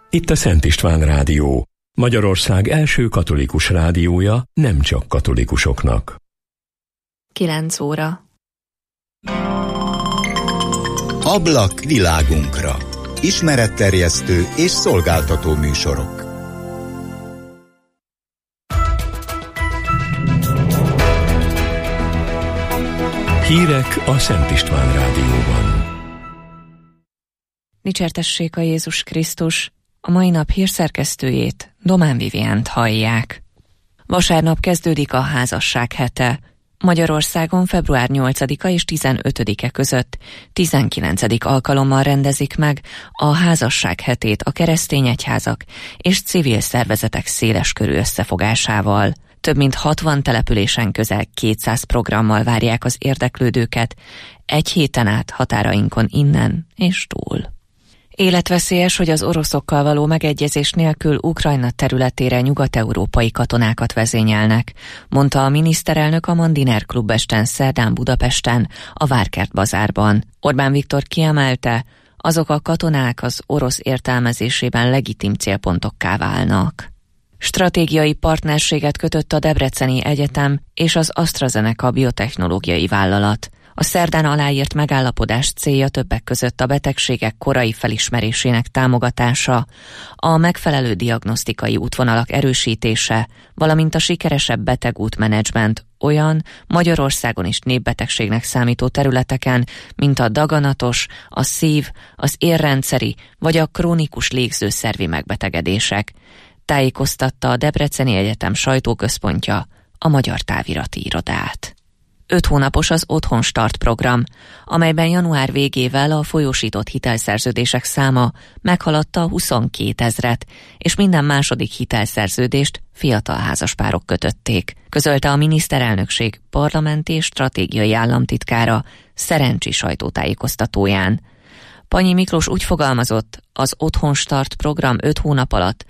Itt a Szent István Rádió, Magyarország első katolikus rádiója, nem csak katolikusoknak. 9 óra. Ablak világunkra. Ismeretterjesztő és szolgáltató műsorok. Hírek a Szent István Rádióban. Dicsértessék a Jézus Krisztus! A mai nap hírszerkesztőjét, Domán Viviánt hallják. Vasárnap kezdődik a házasság hete. Magyarországon február 8-a és 15-e között 19. alkalommal rendezik meg a házasság hetét a keresztény egyházak és civil szervezetek széleskörű összefogásával. Több mint 60 településen közel 200 programmal várják az érdeklődőket, egy héten át határainkon innen és túl. Életveszélyes, hogy az oroszokkal való megegyezés nélkül Ukrajna területére nyugat-európai katonákat vezényelnek, mondta a miniszterelnök a Mandiner klubesten szerdán Budapesten, a Várkert bazárban. Orbán Viktor kiemelte, azok a katonák az orosz értelmezésében legitim célpontokká válnak. Stratégiai partnerséget kötött a Debreceni Egyetem és az AstraZeneca biotechnológiai vállalat. A szerdán aláírt megállapodás célja többek között a betegségek korai felismerésének támogatása, a megfelelő diagnosztikai útvonalak erősítése, valamint a sikeresebb betegútmenedzsment olyan Magyarországon is népbetegségnek számító területeken, mint a daganatos, a szív, az érrendszeri vagy a krónikus légzőszervi megbetegedések, tájékoztatta a Debreceni Egyetem sajtóközpontja a Magyar Távirati Irodát. 5 hónapos az Otthon Start program, amelyben január végével a folyósított hitelszerződések száma meghaladta 22 000-et, és minden második hitelszerződést fiatal házaspárok kötötték, közölte a miniszterelnökség parlamenti és stratégiai államtitkára Szerencsi sajtótájékoztatóján. Panyi Miklós úgy fogalmazott, az Otthon Start program 5 hónap alatt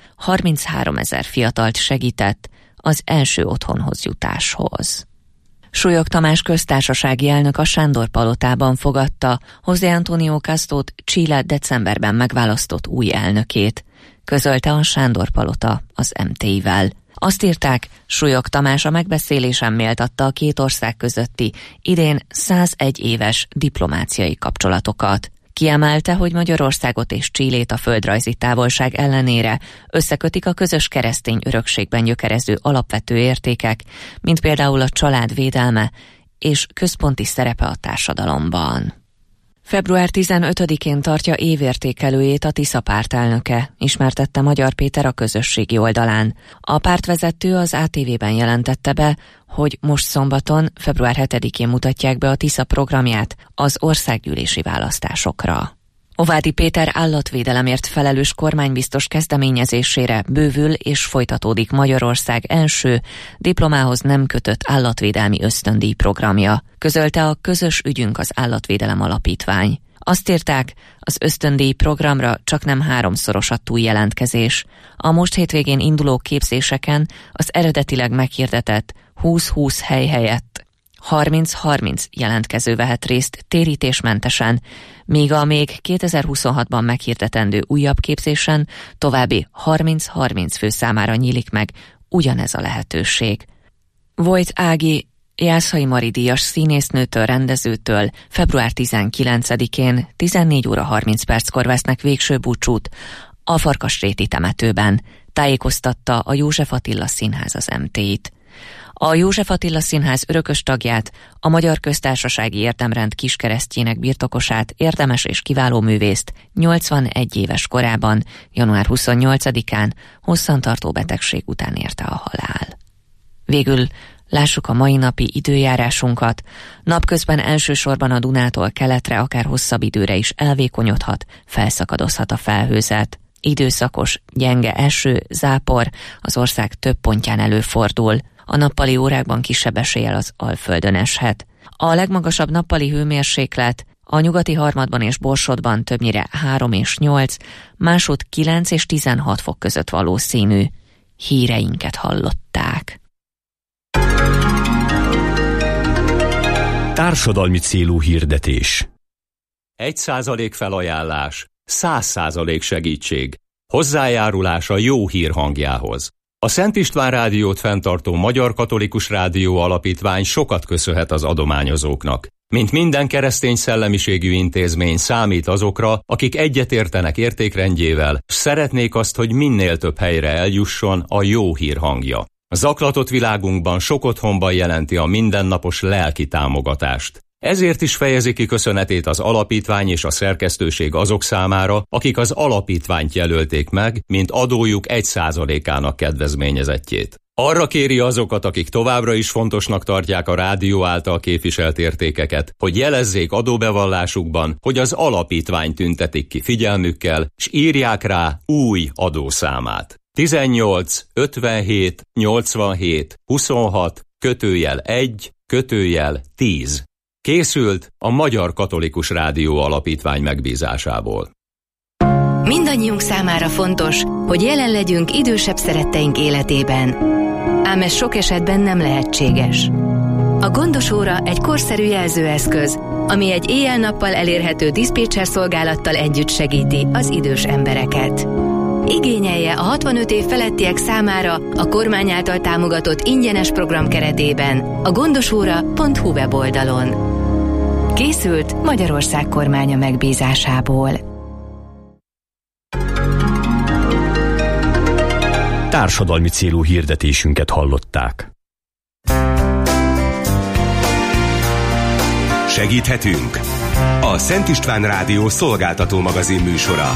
33 000 fiatalt segített az első otthonhoz jutáshoz. Súlyog Tamás köztársasági elnök a Sándor-palotában fogadta José Antonio Castót Chile decemberben megválasztott új elnökét, közölte a Sándor-palota az MTI-vel. Azt írták, Súlyog Tamás a megbeszélésen méltatta a két ország közötti idén 101 éves diplomáciai kapcsolatokat. Kiemelte, hogy Magyarországot és Chilét a földrajzi távolság ellenére összekötik a közös keresztény örökségben gyökerező alapvető értékek, mint például a család védelme és központi szerepe a társadalomban. Február 15-én tartja évértékelőjét a Tisza pártelnöke, ismertette Magyar Péter a közösségi oldalán. A pártvezető az ATV-ben jelentette be, hogy most szombaton, február 7-én mutatják be a Tisza programját az országgyűlési választásokra. Ovádi Péter állatvédelemért felelős kormánybiztos kezdeményezésére bővül és folytatódik Magyarország első diplomához nem kötött állatvédelmi ösztöndíj programja, közölte a Közös ügyünk az Állatvédelem Alapítvány. Azt írták, az ösztöndíj programra csaknem 3-szoros a túljelentkezés. A most hétvégén induló képzéseken az eredetileg meghirdetett 20-20 hely helyett 30-30 jelentkező vehet részt térítésmentesen, míg a még 2026-ban meghirdetendő újabb képzésen további 30-30 fő számára nyílik meg ugyanez a lehetőség. Vojt Ági Jászai Mari díjas színésznőtől, rendezőtől február 19-én 14 óra 30 perckor vesznek végső búcsút a Farkasréti temetőben, tájékoztatta a József Attila Színház az MT-t. A József Attila Színház örökös tagját, a Magyar Köztársasági Érdemrend kiskeresztjének birtokosát, érdemes és kiváló művészt 81 éves korában, január 28-án hosszantartó betegség után érte a halál. Végül lássuk a mai napi időjárásunkat. Napközben elsősorban a Dunától keletre, akár hosszabb időre is elvékonyodhat, felszakadozhat a felhőzet. Időszakos, gyenge eső, zápor az ország több pontján előfordul. A nappali órákban kisebb eséllyel az Alföldön eshet. A legmagasabb nappali hőmérséklet a nyugati harmadban és Borsodban többnyire 3 és 8, másút 9 és 16 fok között valószínű. Híreinket hallották. Társadalmi célú hirdetés. 1% felajánlás, 100% segítség. hozzájárulása jó hír hangjához. A Szent István Rádiót fenntartó Magyar Katolikus Rádió Alapítvány sokat köszönhet az adományozóknak. Mint minden keresztény szellemiségű intézmény számít azokra, akik egyetértenek értékrendjével, s szeretnék azt, hogy minél több helyre eljusson a jó hír hangja. A zaklatott világunkban sok otthonban jelenti a mindennapos lelki támogatást. Ezért is fejezi ki köszönetét az alapítvány és a szerkesztőség azok számára, akik az alapítványt jelölték meg, mint adójuk 1%-ának kedvezményezettjét. Arra kéri azokat, akik továbbra is fontosnak tartják a rádió által képviselt értékeket, hogy jelezzék adóbevallásukban, hogy az alapítvány tüntetik ki figyelmükkel, s írják rá új adószámát. 18 57 87 26 /1 /10. Készült a Magyar Katolikus Rádió Alapítvány megbízásából. Mindannyiunk számára fontos, hogy jelen legyünk idősebb szeretteink életében. Ám ez sok esetben nem lehetséges. A Gondos óra egy korszerű jelzőeszköz, ami egy éjjel-nappal elérhető diszpécser szolgálattal együtt segíti az idős embereket. Igényelje a 65 év felettiek számára a kormány által támogatott ingyenes program keretében a gondosóra.hu weboldalon. Készült Magyarország kormánya megbízásából. Társadalmi célú hirdetésünket hallották. Segíthetünk! A Szent István Rádió szolgáltató magazin műsora.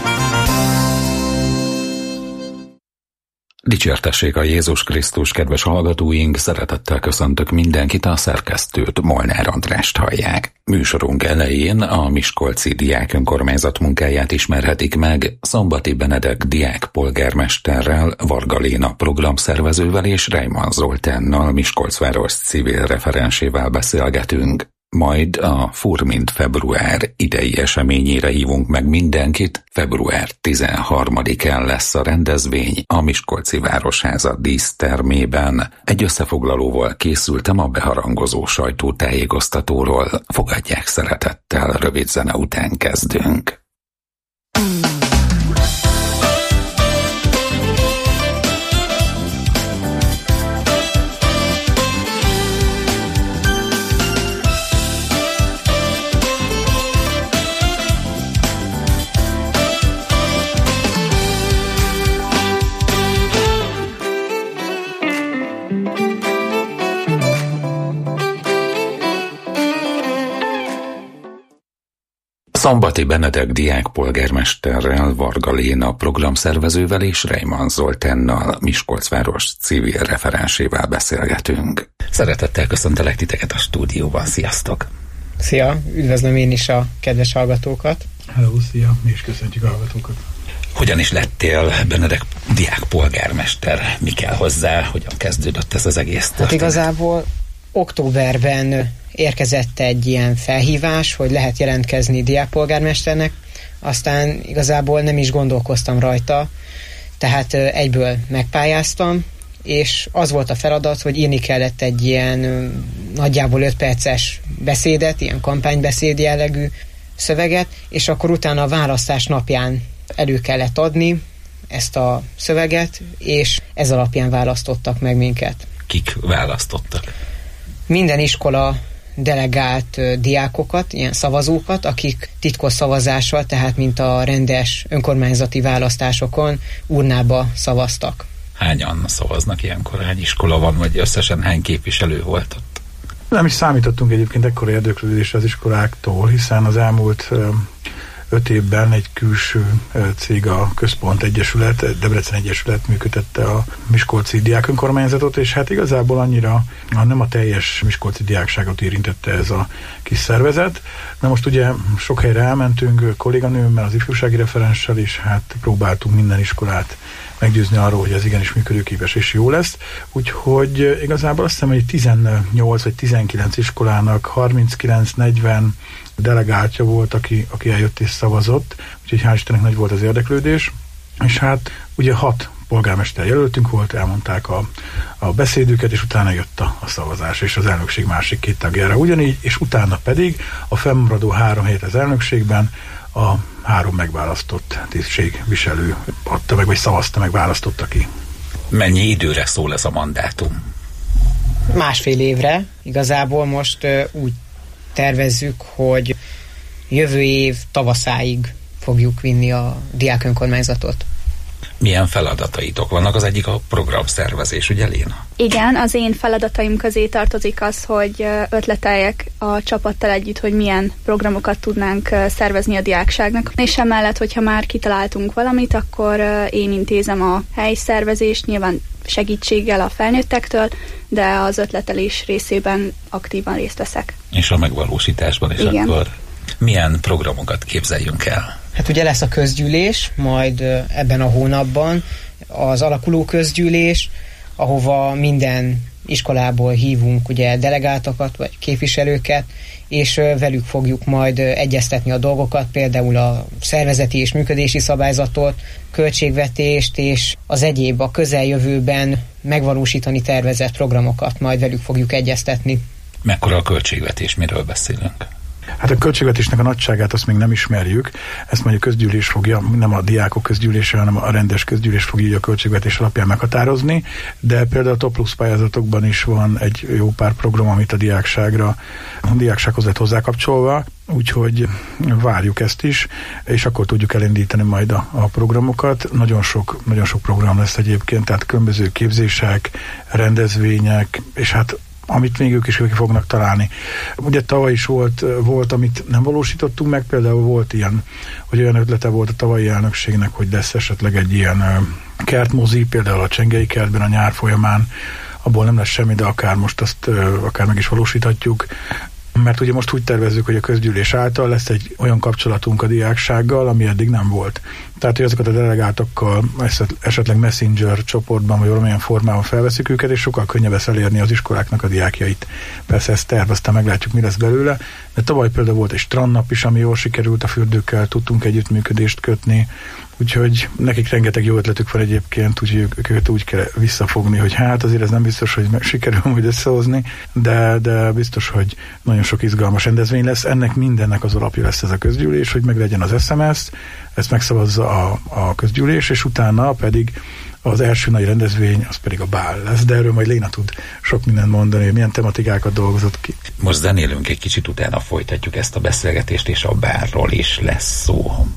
Dicsértessék a Jézus Krisztus, kedves hallgatóink, szeretettel köszöntök mindenkit, a szerkesztőt, Molnár Andrást hallják. Műsorunk elején a miskolci diák önkormányzat munkáját ismerhetik meg, Szombati Benedek diák polgármesterrel, Varga Léna programszervezővel és Reimann Zoltánnal, Miskolcváros civil referensével beszélgetünk. Majd a Furmint február idei eseményére hívunk meg mindenkit. Február 13-án lesz a rendezvény a Miskolci Városháza dísztermében. Egy összefoglalóval készültem a beharangozó sajtótájékoztatóról. Fogadják szeretettel, rövid zene után kezdünk. Szombati Benedek diák polgármesterrel, Varga Léna programszervezővel és Reimann Zoltánnal, Miskolcváros civil referensével beszélgetünk. Szeretettel köszöntelek titeket a stúdióban, sziasztok! Szia, üdvözlöm én is a kedves hallgatókat! Hello, szia, mi is köszöntjük a hallgatókat! Hogyan is lettél Benedek diák polgármester? Mi kell hozzá? Hogyan kezdődött ez az egész történet? Hát igazából októberben érkezett egy ilyen felhívás, hogy lehet jelentkezni diákpolgármesternek, aztán igazából nem is gondolkoztam rajta, tehát egyből megpályáztam, és az volt a feladat, hogy írni kellett egy ilyen nagyjából 5 perces beszédet, ilyen kampánybeszéd jellegű szöveget, és akkor utána a választás napján elő kellett adni ezt a szöveget, és ez alapján választottak meg minket. Kik választottak? Minden iskola delegált diákokat, ilyen szavazókat, akik titkos szavazással, tehát mint a rendes önkormányzati választásokon urnába szavaztak. Hányan szavaznak ilyenkor? Hány iskola van, vagy összesen hány képviselő volt ott? Nem is számítottunk egyébként ekkora érdeklődésre az iskoláktól, hiszen az elmúlt 5 évben egy külső cég, a Központ Egyesület, Debrecen Egyesület működtette a miskolci diák önkormányzatot, és hát igazából annyira nem a teljes miskolci diákságot érintette ez a kis szervezet. Na most ugye sok helyre elmentünk kolléganőmmel, az ifjúsági referenssel, és hát próbáltunk minden iskolát meggyőzni arról, hogy ez igenis működőképes és jó lesz. Úgyhogy igazából azt hiszem, hogy 18 vagy 19 iskolának 39-40 delegáltja volt, aki eljött és szavazott, úgyhogy hál' Istennek nagy volt az érdeklődés, és hát ugye 6 polgármester jelöltünk volt, elmondták a beszédüket, és utána jött a szavazás, és az elnökség másik 2 tagjára ugyanígy, és utána pedig a fennmaradó 3 hét az elnökségben a 3 megválasztott tisztségviselő adta meg, vagy szavazta meg, választotta ki. Mennyi időre szól ez a mandátum? 1,5 évre. Igazából most úgy tervezzük, hogy jövő év tavaszáig fogjuk vinni a diákönkormányzatot. Milyen feladataitok vannak? Az egyik a programszervezés, ugye Léna? Igen, az én feladataim közé tartozik az, hogy ötleteljek a csapattal együtt, hogy milyen programokat tudnánk szervezni a diákságnak. És emellett, hogyha már kitaláltunk valamit, akkor én intézem a helyszervezést, nyilván segítséggel a felnőttektől, de az ötletelés részében aktívan részt veszek. És a megvalósításban is. Igen. Akkor milyen programokat képzeljünk el? Hát ugye lesz a közgyűlés, majd ebben a hónapban az alakuló közgyűlés, ahova minden iskolából hívunk ugye delegáltakat vagy képviselőket, és velük fogjuk majd egyeztetni a dolgokat, például a szervezeti és működési szabályzatot, költségvetést és az egyéb a közeljövőben megvalósítani tervezett programokat majd velük fogjuk egyeztetni. Mekkora a költségvetés, miről beszélünk? Hát a költségvetésnek a nagyságát azt még nem ismerjük, ezt majd a közgyűlés fogja, nem a diákok közgyűlése, hanem a rendes közgyűlés fogja így a költségvetés alapján meghatározni, de például a Top Plus pályázatokban is van egy jó pár program, amit a diáksághoz lett hozzákapcsolva, úgyhogy várjuk ezt is, és akkor tudjuk elindítani majd a programokat. Nagyon sok program lesz egyébként, tehát különböző képzések, rendezvények, és hát amit még ők is ki fognak találni. Ugye tavaly is volt, amit nem valósítottunk meg, például volt ilyen, hogy olyan ötlete volt a tavalyi elnökségnek, hogy lesz esetleg egy ilyen kertmozi, például a Csengei kertben a nyár folyamán, abból nem lesz semmi, de akár most azt akár meg is valósíthatjuk. Mert ugye most úgy tervezzük, hogy a közgyűlés által lesz egy olyan kapcsolatunk a diáksággal, ami eddig nem volt. Tehát, hogy azokat a delegáltakkal esetleg messenger csoportban, vagy valamilyen formában felveszik őket, és sokkal könnyebb lesz elérni az iskoláknak a diákjait. Persze ezt terv, aztán meglátjuk, mi lesz belőle. De tavaly például volt egy strandnap is, ami jól sikerült, a fürdőkkel tudtunk együttműködést kötni, úgyhogy nekik rengeteg jó ötletük van egyébként, úgyhogy őket úgy kell visszafogni, hogy hát azért ez nem biztos, hogy sikerül majd összehozni, de biztos, hogy nagyon sok izgalmas rendezvény lesz. Ennek mindennek az alapja lesz ez a közgyűlés, hogy meglegyen az SMS, ezt megszavazza a közgyűlés, és utána pedig az első nagy rendezvény, az pedig a bál lesz, de erről majd Léna tud sok mindent mondani, hogy milyen tematikákat dolgozott ki. Most zenélünk egy kicsit, utána folytatjuk ezt a beszélgetést, és a bálról is lesz szó.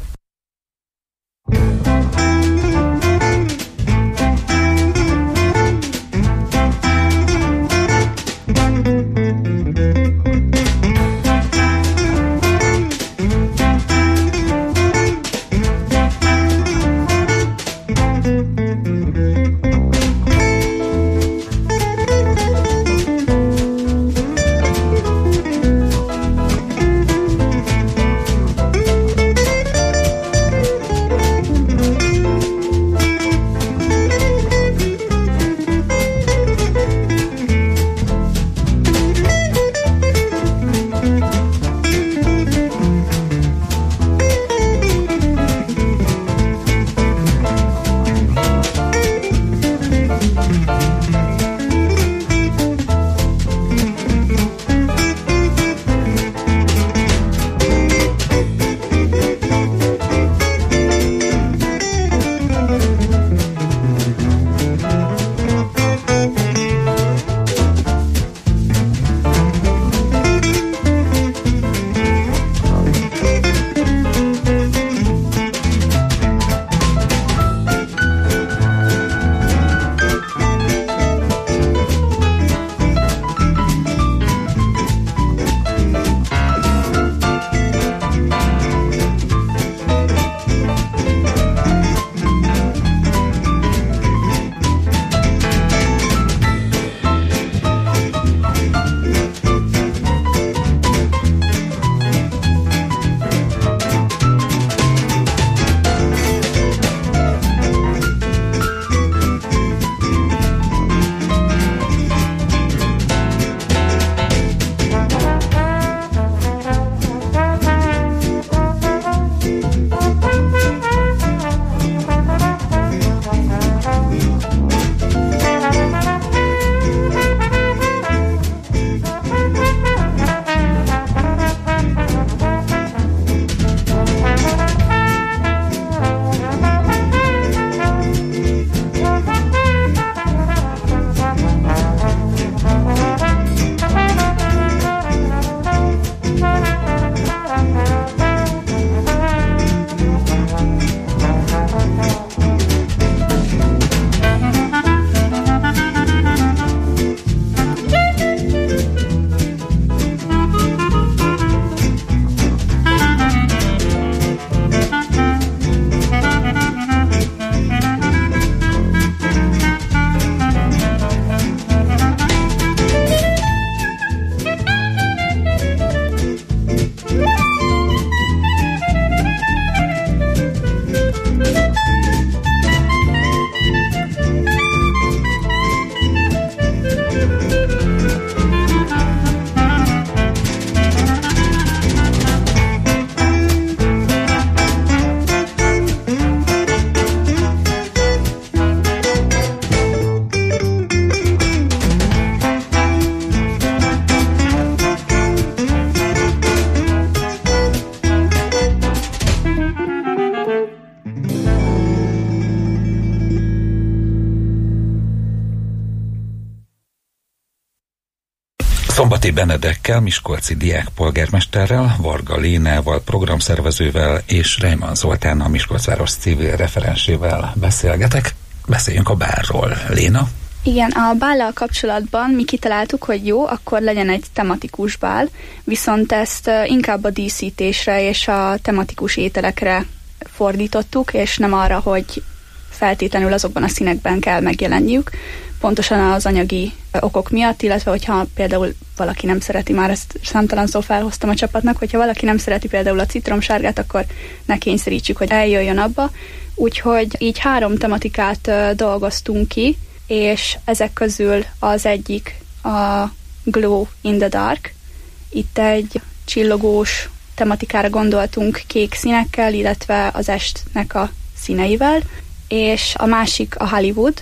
Szombati Benedekkel, miskolci diákpolgármesterrel, Varga Lénával, programszervezővel és Reimann Zoltánnal, a Miskolcváros civil referensével beszélgetek. Beszéljünk a bálról. Léna? Igen, a bállal kapcsolatban mi kitaláltuk, hogy jó, akkor legyen egy tematikus bál, viszont ezt inkább a díszítésre és a tematikus ételekre fordítottuk, és nem arra, hogy feltétlenül azokban a színekben kell megjelenniük, pontosan az anyagi okok miatt, illetve hogyha például valaki nem szereti, már ezt számtalanszor felhoztam a csapatnak, hogyha valaki nem szereti például a citromsárgát, akkor ne kényszerítsük, hogy eljöjjön abba. Úgyhogy így 3 tematikát dolgoztunk ki, és ezek közül az egyik a Glow in the Dark. Itt egy csillogós tematikára gondoltunk kék színekkel, illetve az estnek a színeivel, és a másik a Hollywood.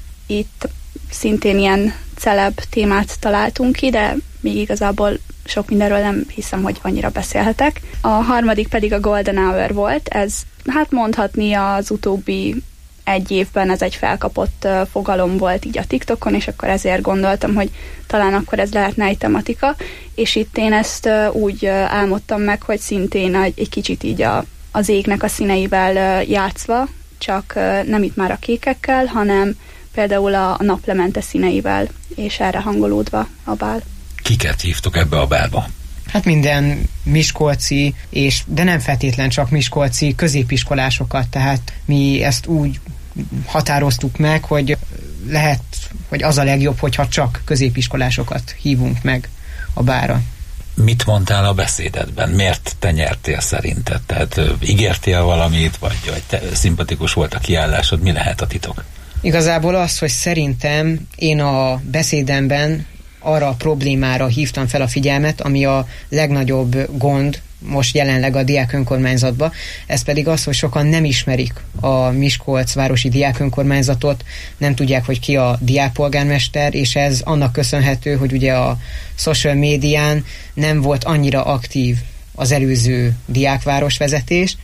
Itt szintén ilyen celeb témát találtunk ki, de még igazából sok mindenről nem hiszem, hogy annyira beszélhetek. A harmadik pedig a Golden Hour volt. Ez, hát mondhatni az utóbbi 1 évben ez egy felkapott fogalom volt így a TikTokon, és akkor ezért gondoltam, hogy talán akkor ez lehetne egy tematika, és itt én ezt úgy álmodtam meg, hogy szintén egy kicsit így az égnek a színeivel játszva, csak nem itt már a kékekkel, hanem például a naplemente színeivel, és erre hangolódva a bál. Kiket hívtok ebbe a bálba? Hát minden miskolci, de nem feltétlen csak miskolci középiskolásokat, tehát mi ezt úgy határoztuk meg, hogy lehet, hogy az a legjobb, hogyha csak középiskolásokat hívunk meg a bálra. Mit mondtál a beszédedben? Miért te nyertél szerinted? Tehát ígértél valamit, vagy te szimpatikus volt a kiállásod? Mi lehet a titok? Igazából az, hogy szerintem én a beszédemben arra a problémára hívtam fel a figyelmet, ami a legnagyobb gond most jelenleg a diákönkormányzatban. Ez pedig az, hogy sokan nem ismerik a Miskolc városi diákönkormányzatot, nem tudják, hogy ki a diákpolgármester, és ez annak köszönhető, hogy ugye a social médián nem volt annyira aktív az előző diákvárosvezetés,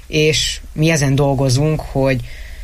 és mi ezen dolgozunk, hogy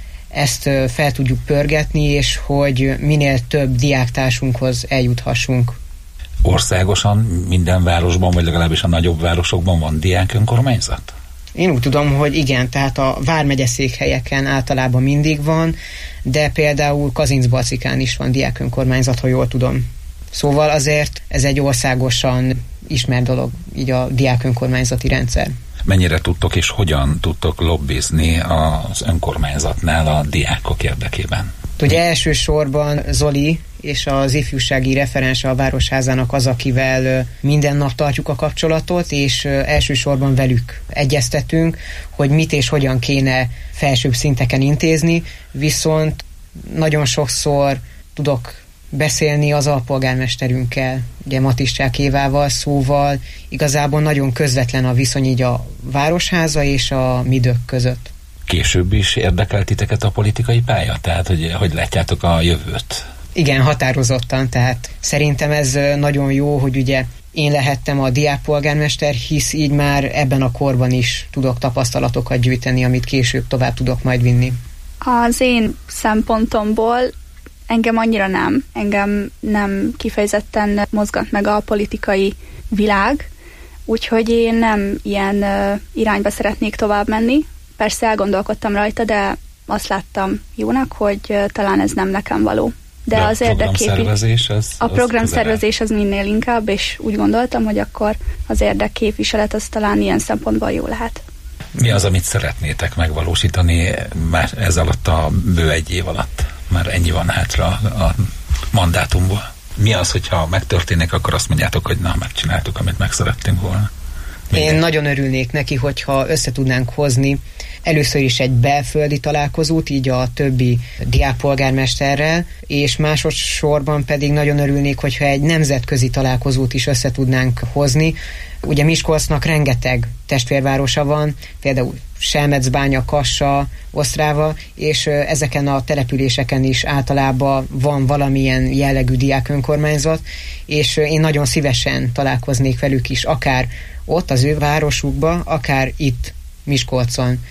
ezt fel tudjuk pörgetni, és hogy minél több diáktársunkhoz eljuthassunk. Országosan minden városban, vagy legalábbis a nagyobb városokban van diákönkormányzat? Én úgy tudom, hogy igen, tehát a vármegyeszékhelyeken általában mindig van, de például Kazincbarcikán is van diákönkormányzat, ha jól tudom. Szóval azért ez egy országosan ismert dolog, így a diákönkormányzati rendszer. Mennyire tudtok és hogyan tudtok lobbizni az önkormányzatnál a diákok érdekében? Ugye elsősorban Zoli és az ifjúsági referense a Városházának az, akivel minden nap tartjuk a kapcsolatot, és elsősorban velük egyeztetünk, hogy mit és hogyan kéne felsőbb szinteken intézni, viszont nagyon sokszor tudok beszélni az alpolgármesterünkkel, ugye Matiszcsák Évával, szóval igazából nagyon közvetlen a viszony így a Városháza és a Midök között. Később is érdekelt titeket a politikai pálya? Tehát, hogy látjátok a jövőt? Igen, határozottan, tehát szerintem ez nagyon jó, hogy ugye én lehettem a diákpolgármester, hisz így már ebben a korban is tudok tapasztalatokat gyűjteni, amit később tovább tudok majd vinni. Az én szempontomból engem annyira nem. Engem nem kifejezetten mozgat meg a politikai világ, úgyhogy én nem ilyen irányba szeretnék tovább menni. Persze elgondolkodtam rajta, de azt láttam jónak, hogy talán ez nem nekem való. De az programszervezés a programszervezés az minél inkább, és úgy gondoltam, hogy akkor az érdekképviselet az talán ilyen szempontból jó lehet. Mi az, amit szeretnétek megvalósítani már ez alatt a bő 1 év alatt? Már ennyi van hátra a mandátumból. Mi az, hogyha megtörténik, akkor azt mondjátok, hogy na, megcsináltuk, amit meg szerettünk volna? Én nagyon örülnék neki, hogyha össze tudnánk hozni először is egy belföldi találkozót, így a többi diákpolgármesterrel, és másodszorban pedig nagyon örülnék, hogyha egy nemzetközi találkozót is össze tudnánk hozni. Ugye Miskolcnak rengeteg testvérvárosa van, például Selmecbánya, Kassa, Osztráva, és ezeken a településeken is általában van valamilyen jellegű diákönkormányzat, és én nagyon szívesen találkoznék velük is, akár ott az ő városukba, akár itt Miskolcon.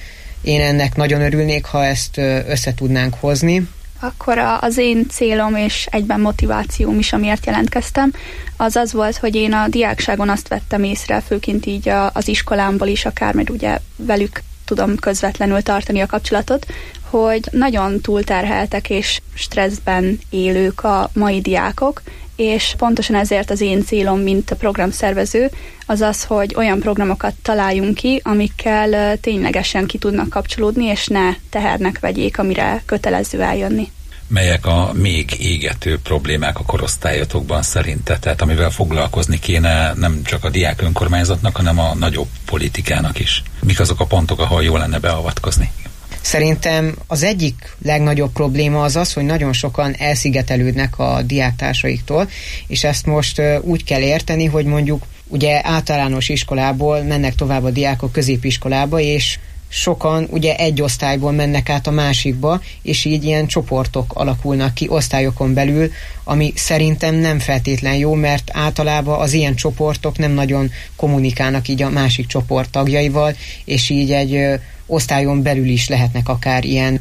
Én ennek nagyon örülnék, ha ezt össze tudnánk hozni. Akkor az én célom és egyben motivációm is, amiért jelentkeztem, az volt, hogy én a diákságon azt vettem észre, főként így az iskolámból is akár, mert ugye velük tudom közvetlenül tartani a kapcsolatot, hogy nagyon túlterheltek és stresszben élők a mai diákok, és pontosan ezért az én célom, mint a programszervező, az, hogy olyan programokat találjunk ki, amikkel ténylegesen ki tudnak kapcsolódni, és ne tehernek vegyék, amire kötelező eljönni. Melyek a még égető problémák a korosztályotokban szerinted? Tehát amivel foglalkozni kéne nem csak a diák önkormányzatnak, hanem a nagyobb politikának is. Mik azok a pontok, ahol jó lenne beavatkozni? Szerintem az egyik legnagyobb probléma az, hogy nagyon sokan elszigetelődnek a diáktársaiktól, és ezt most úgy kell érteni, hogy mondjuk ugye általános iskolából mennek tovább a diákok középiskolába, és sokan ugye egy osztályból mennek át a másikba, és így ilyen csoportok alakulnak ki osztályokon belül, ami szerintem nem feltétlen jó, mert általában az ilyen csoportok nem nagyon kommunikálnak így a másik csoport tagjaival, és így egy osztályon belül is lehetnek akár ilyen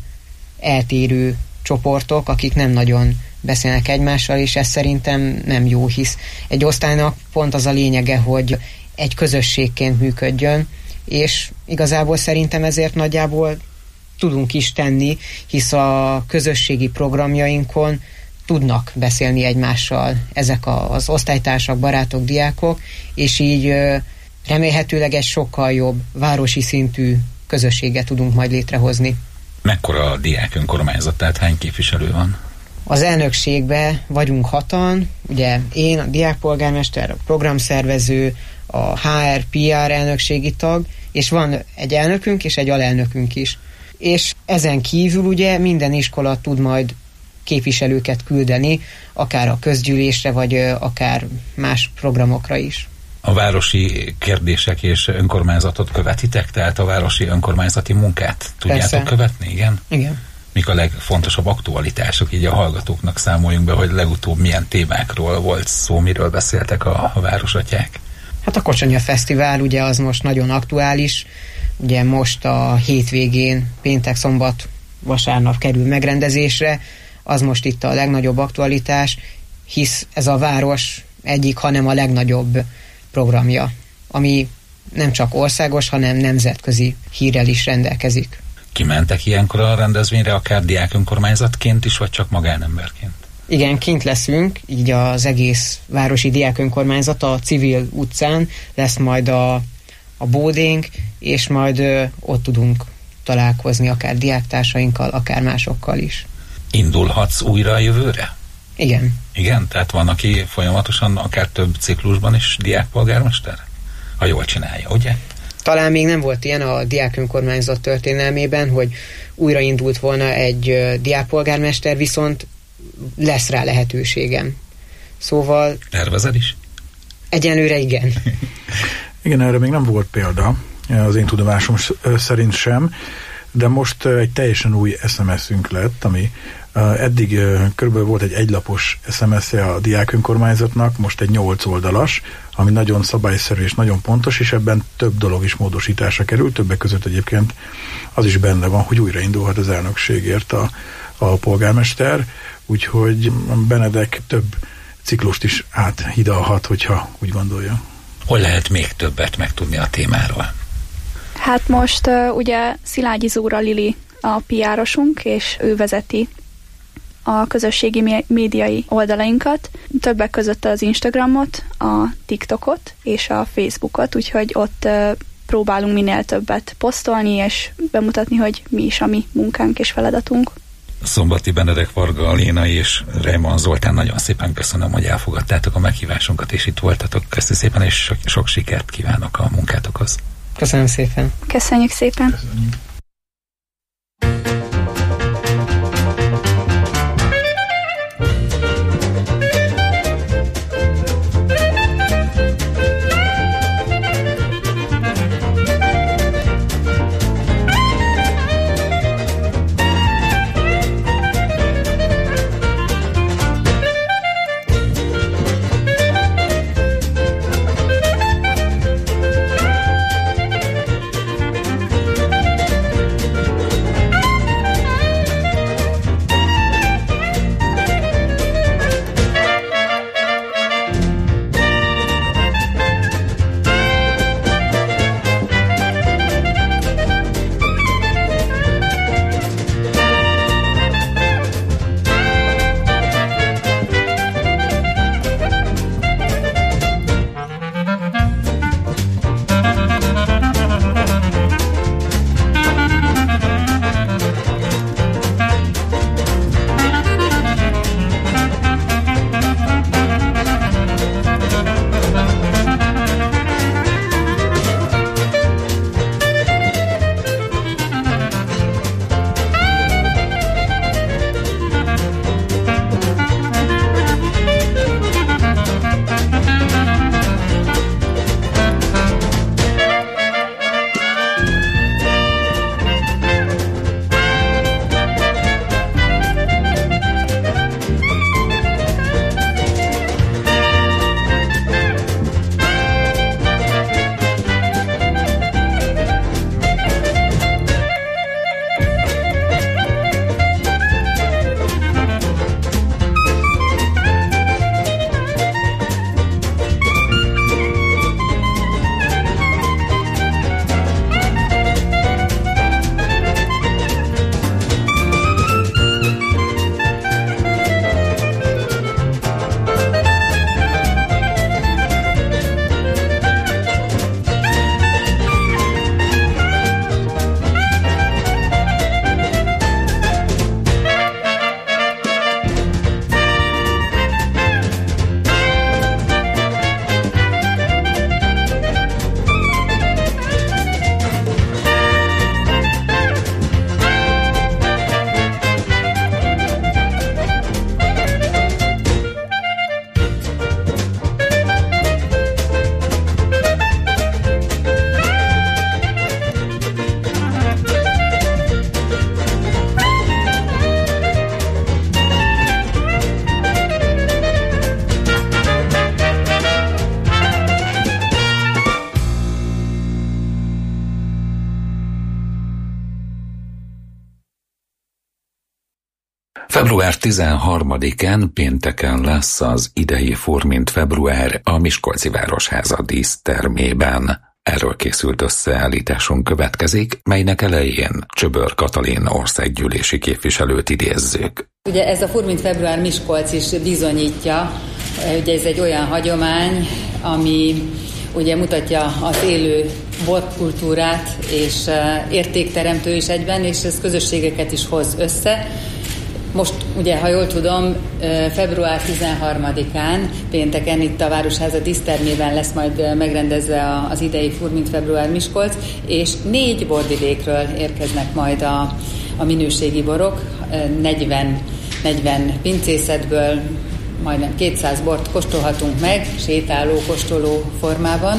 eltérő csoportok, akik nem nagyon beszélnek egymással, és ez szerintem nem jó, hisz egy osztálynak pont az a lényege, hogy egy közösségként működjön, és igazából szerintem ezért nagyjából tudunk is tenni, hisz a közösségi programjainkon tudnak beszélni egymással ezek az osztálytársak, barátok, diákok, és így remélhetőleg egy sokkal jobb városi szintű közösséget tudunk majd létrehozni. Mekkora a diák önkormányzat, tehát hány képviselő van? Az elnökségben vagyunk 6-an, ugye én, a diákpolgármester, a programszervező, a HR-PR elnökségi tag, és van egy elnökünk és egy alelnökünk is. És ezen kívül ugye minden iskola tud majd képviselőket küldeni, akár a közgyűlésre, vagy akár más programokra is. A városi kérdések és önkormányzatot követitek? Tehát a városi önkormányzati munkát tudjátok Persze. követni? Igen? Igen. Mik a legfontosabb aktualitások? Így a hallgatóknak számoljunk be, hogy legutóbb milyen témákról volt szó, miről beszéltek a városatyák? Hát a Kocsonya Fesztivál ugye az most nagyon aktuális, ugye most a hétvégén, péntek, szombat, vasárnap kerül megrendezésre, az most itt a legnagyobb aktualitás, hisz ez a város egyik, hanem a legnagyobb programja, ami nem csak országos, hanem nemzetközi hírrel is rendelkezik. Kimentek ilyenkor a rendezvényre, akár diák önkormányzatként is, vagy csak magánemberként? Igen, kint leszünk, így az egész városi diák önkormányzat a Civil utcán lesz majd a bódénk, és majd ott tudunk találkozni akár diáktársainkkal, akár másokkal is. Indulhatsz újra a jövőre? Igen. Igen? Tehát van, aki folyamatosan akár több ciklusban is diákpolgármester? Ha jól csinálja, ugye? Talán még nem volt ilyen a diák önkormányzat történelmében, hogy újraindult volna egy diákpolgármester, viszont lesz rá lehetőségem. Szóval... Tervezed is? Egyenlőre igen. Igen, erre még nem volt példa, az én tudomásom szerint sem, de most egy teljesen új SMS-ünk lett, ami eddig körülbelül volt egy egylapos SMS-e a diák önkormányzatnak, most egy 8 oldalas, ami nagyon szabályszerű és nagyon pontos, és ebben több dolog is módosításra került, többek között egyébként az is benne van, hogy újraindulhat az elnökségért a polgármester, úgyhogy Benedek több ciklust is áthidalhat, hogyha úgy gondolja. Hol lehet még többet megtudni a témáról? Hát most ugye Szilágyi Zóra Lili a PR-osunk, és ő vezeti a közösségi médiai oldalainkat, többek között az Instagramot, a TikTokot és a Facebookot, úgyhogy ott próbálunk minél többet posztolni és bemutatni, hogy mi is a mi munkánk és feladatunk. Szombati Benedek, Varga Aléna és Reimann Zoltán, nagyon szépen köszönöm, hogy elfogadtátok a meghívásunkat, és itt voltatok. Köszönöm szépen, és sok sikert kívánok a munkátokhoz. Köszönöm szépen. Köszönjük szépen. Köszönjük. Február 13-án pénteken lesz az idei Furmint február a Miskolci Városháza dísztermében. Erről készült összeállításunk következik, melynek elején Csöbör Katalin országgyűlési képviselőt idézzük. Ugye ez a Furmint február Miskolc is bizonyítja, ugye ez egy olyan hagyomány, ami ugye mutatja az élő borkultúrát, és értékteremtő is egyben, és ez közösségeket is hoz össze. Most ugye, ha jól tudom, február 13-án, pénteken itt a Városháza dísztermében lesz majd megrendezve az idei Furmint február Miskolc, és 4 borvidékről érkeznek majd a minőségi borok, 40 pincészetből majdnem 200 bort kóstolhatunk meg, sétáló, kóstoló formában,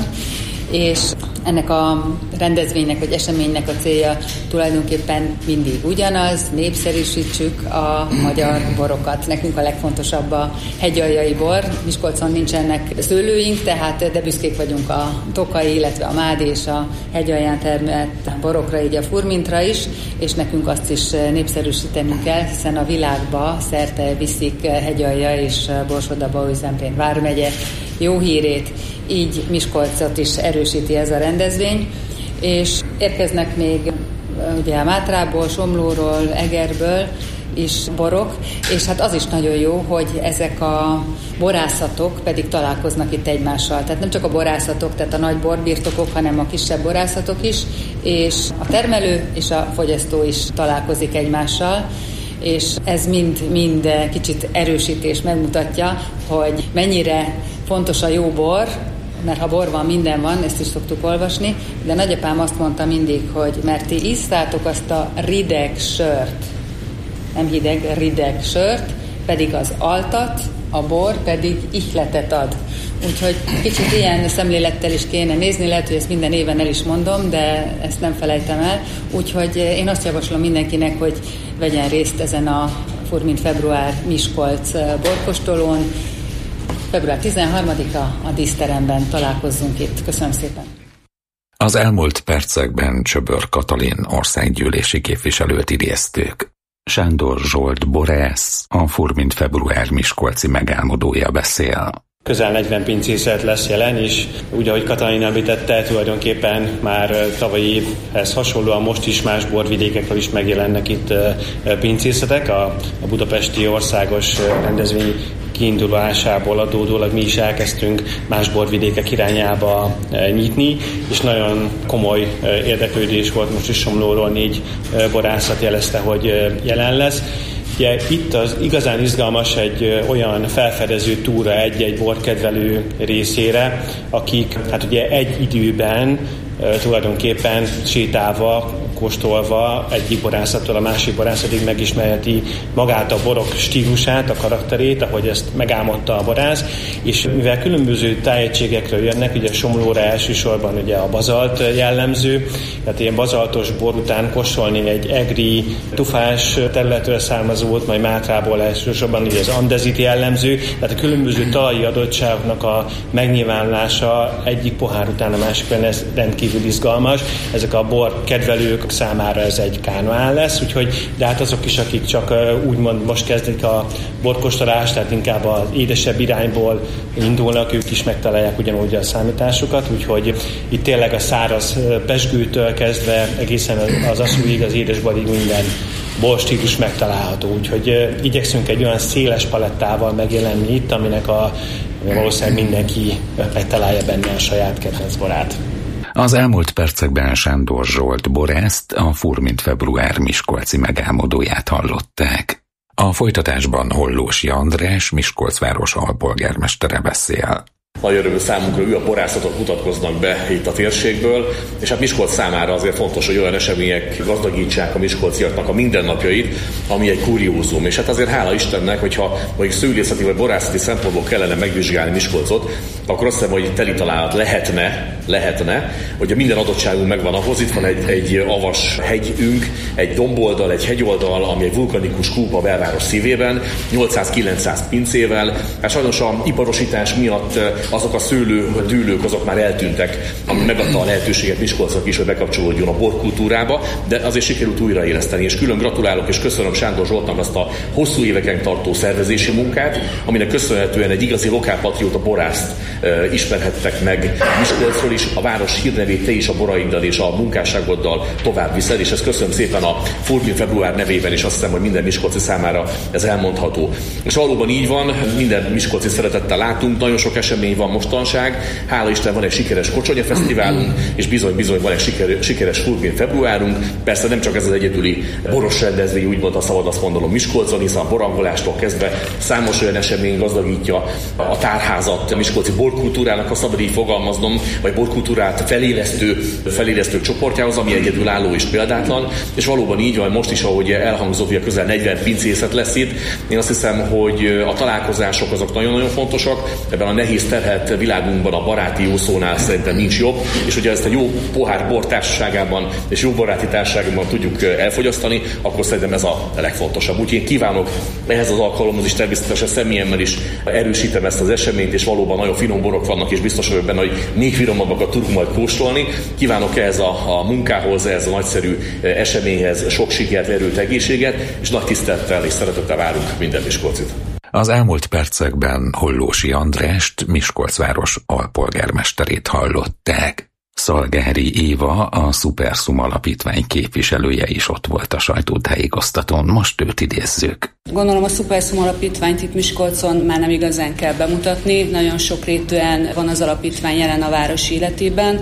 és ennek a rendezvénynek vagy eseménynek a célja tulajdonképpen mindig ugyanaz, népszerűsítsük a magyar borokat. Nekünk a legfontosabb a hegyaljai bor. Miskolcon nincsenek szőlőink, de büszkék vagyunk a tokai, illetve a mádi és a hegyalján termelt borokra, így a Furmintra is, és nekünk azt is népszerűsíteni kell, hiszen a világba szerte viszik Hegyalja és Borsod-Abaúj-Zemplén vármegye jó hírét, így Miskolcot is erősíti ez a rendezvény, és érkeznek még ugye a Mátrából, Somlóról, Egerből is borok, és hát az is nagyon jó, hogy ezek a borászatok pedig találkoznak itt egymással. Tehát nem csak a borászatok, tehát a nagy borbirtokok, hanem a kisebb borászatok is, és a termelő és a fogyasztó is találkozik egymással, és ez mind kicsit erősítés megmutatja, hogy mennyire fontos a jó bor, mert ha bor van, minden van, ezt is szoktuk olvasni, de nagyapám azt mondta mindig, hogy mert ti isztátok azt a rideg sört, nem hideg, rideg sört, pedig az altat, a bor pedig ihletet ad. Úgyhogy kicsit ilyen szemlélettel is kéne nézni, lehet, hogy ezt minden éven el is mondom, de ezt nem felejtem el. Úgyhogy én azt javaslom mindenkinek, hogy vegyen részt ezen a Furmint február Miskolc borkóstolón. Február 13-a a díszteremben találkozzunk itt. Köszönöm szépen! Az elmúlt percekben Csöbör Katalin országgyűlési képviselőt idéztük. Sándor Zsolt borász, a Furmint február miskolci megálmodója beszél. Közel 40 pincészet lesz jelen, és úgy, ahogy Katalin említette, tulajdonképpen már tavalyi évhez hasonlóan most is más borvidékekről is megjelennek itt pincészetek. A budapesti országos rendezvény kiindulásából adódólag mi is elkezdtünk más borvidékek irányába nyitni, és nagyon komoly érdeklődés volt most is Somlóról, 4 borászat jelezte, hogy jelen lesz. Ugye, itt az igazán izgalmas egy olyan felfedező túra egy-egy borkedvelő részére, akik hát ugye egy időben tulajdonképpen sétálva, kóstolva egyik borászattól a másik borászatig megismerheti magát a borok stílusát, a karakterét, ahogy ezt megálmodta a borász, és mivel különböző tájegységekről jönnek, ugye Somlóra elsősorban ugye a bazalt jellemző, tehát ilyen bazaltos bor után kóstolni egy egri, tufás területről származót, majd Mátrából elsősorban ugye az andezit jellemző, tehát a különböző talaji adottságoknak a megnyilvánulása egyik pohár után a másikban, ez rendkívül izgalmas. Ezek a bor kedvelők számára ez egy kánoán lesz, úgyhogy de hát azok is, akik csak úgymond most kezdik a borkóstolást, tehát inkább az édesebb irányból indulnak, ők is megtalálják ugyanúgy a számításukat, úgyhogy itt tényleg a száraz pezsgőtől kezdve egészen az asszúig, az édesborig minden borstílus megtalálható, úgyhogy igyekszünk egy olyan széles palettával megjelenni itt, aminek valószínűleg mindenki megtalálja benne a saját kedvencborát. Az elmúlt percekben Sándor Zsolt borászt, a Furmint február miskolci megálmodóját hallották. A folytatásban Hollósi András, Miskolc város alpolgármestere beszél. Nagy öröm számunkra, hogy a borászatok mutatkoznak be itt a térségből, és hát Miskolc számára azért fontos, hogy olyan események gazdagítsák a miskolciaknak a mindennapjait, ami egy kuriózum. És hát azért hála Istennek, hogyha mondjuk szőlészeti vagy borászati szempontból kellene megvizsgálni Miskolcot, akkor azt hiszem, hogy teli találat lehetne, hogy a minden adottságunk megvan ahhoz. Itt van egy avas hegyünk, egy domboldal, egy hegyoldal, ami egy vulkanikus kúp a belváros szívében, 800-900 pincével. Hát sajnos a iparosítás miatt azok a szőlő-dűlők azok már eltűntek, ami megadta a lehetőséget Miskolcnak is, hogy bekapcsolódjon a borkultúrába, de azért sikerült újraéleszteni, és külön gratulálok és köszönöm Sándor Zsoltnak azt a hosszú éveken tartó szervezési munkát, aminek köszönhetően egy igazi lokálpatrióta borászt ismerhettek meg Miskolcról is, a város hírnevét te is a boraiddal és a munkásságoddal tovább viszed, és ezt köszönöm szépen a Furgin Február nevében, és azt hiszem, hogy minden miskolci számára ez elmondható. És valóban így van, minden miskolci szeretettel látunk, nagyon sok esemény van mostanság, hála Isten van egy sikeres Kocsonya Fesztiválunk, és bizony van egy sikeres Furgin Februárunk. Persze nem csak ez az egyedüli boros rendezvény, úgymond a szabad azt mondanom Miskolcon, hiszen a borangolástól kezdve számos olyan esemény gazdagítja a tárházat, a miskolci borkultúrának, ha szabad így fogalmaznom, vagy borkultúrát felélesztő csoportjához, ami egyedülálló és példátlan, és valóban így van most is, ahogy elhangzott, hogy közel 40 pincészet lesz itt. Én azt hiszem, hogy a találkozások azok nagyon-nagyon fontosak. Ebben a nehéz terhelt világunkban a baráti jó szónál szerintem nincs jobb, és hogyha ezt egy jó pohár bor társaságában és jó baráti társaságban tudjuk elfogyasztani, akkor szerintem ez a legfontosabb. Úgyhogy én kívánok ehhez az alkalomhoz is természetesen személyemmel is erősítem ezt az eseményt, és valóban nagyon finom borok vannak, és biztos vagyok benne, hogy még finomabbakat tudunk majd kóstolni. Kívánok ehhez a munkához, ehhez a nagyszerű eseményhez sok sikert, erőt, egészséget, és nagy tisztelettel és szeretettel várunk minden miskolcit. Az elmúlt percekben Hollósy Andrást, Miskolcváros alpolgármesterét hallották. Szalgári Éva, a Szuperszum alapítvány képviselője is ott volt a sajtótájékoztatón, most őt idézzük. Gondolom a Szuperszum alapítványt itt Miskolcon már nem igazán kell bemutatni, nagyon sokrétűen van az alapítvány jelen a város életében.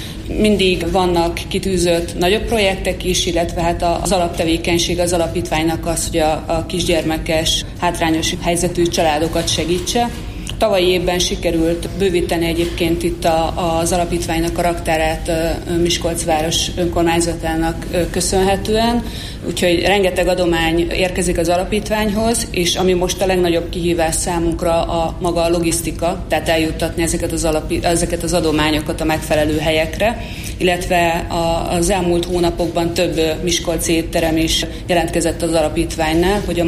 Mindig vannak kitűzött nagyobb projektek is, illetve hát az alaptevékenység az alapítványnak az, hogy a kisgyermekes, hátrányos helyzetű családokat segítse. Tavalyi évben sikerült bővíteni egyébként itt az alapítványnak a raktárát Miskolcváros önkormányzatának köszönhetően, úgyhogy rengeteg adomány érkezik az alapítványhoz, és ami most a legnagyobb kihívás számunkra a maga a logisztika, tehát eljuttatni ezeket az adományokat a megfelelő helyekre, illetve az elmúlt hónapokban több miskolci étterem is jelentkezett az alapítványnál, hogy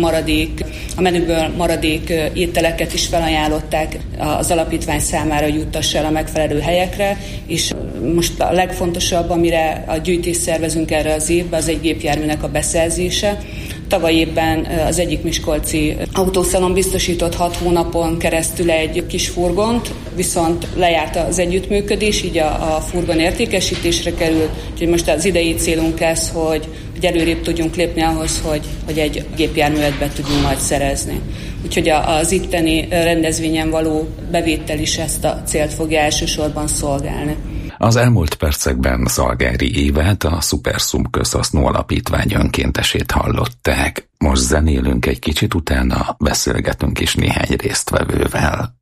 a menüből maradék ételeket is felajánlották az alapítvány számára, hogy juttassa el a megfelelő helyekre, és most a legfontosabb, amire a gyűjtést szervezünk erre az évben, az egy gépjárműnek a beszerzése. Tavaly évben az egyik miskolci autószalon biztosított 6 hónapon keresztül egy kis furgont, viszont lejárt az együttműködés, így a furgon értékesítésre került, úgyhogy most az idei célunk ez, hogy előrébb tudjunk lépni ahhoz, hogy egy gépjárművet be tudjunk majd szerezni. Úgyhogy az itteni rendezvényen való bevétel is ezt a célt fogja elsősorban szolgálni. Az elmúlt percekben Szalgári Évát, a Szuperszum közhasznú alapítvány önkéntesét hallották. Most zenélünk egy kicsit, utána beszélgetünk is néhány résztvevővel.